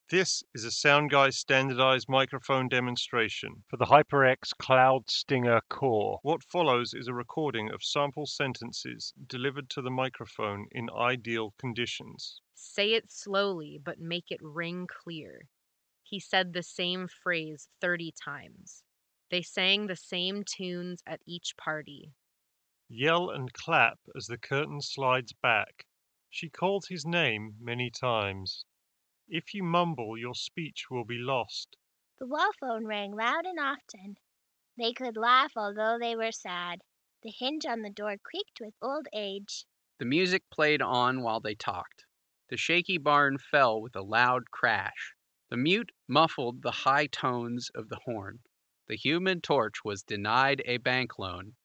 This is a SoundGuy standardized microphone demonstration for the HyperX Cloud Stinger Core. What follows is a recording of sample sentences delivered to the microphone in ideal conditions. Say it slowly, but make it ring clear. He said the same phrase 30 times. They sang the same tunes at each party. Yell and clap as the curtain slides back. She called his name many times. If you mumble, your speech will be lost. The wall phone rang loud and often. They could laugh although they were sad. The hinge on the door creaked with old age. The music played on while they talked. The shaky barn fell with a loud crash. The mute muffled the high tones of the horn. The human torch was denied a bank loan.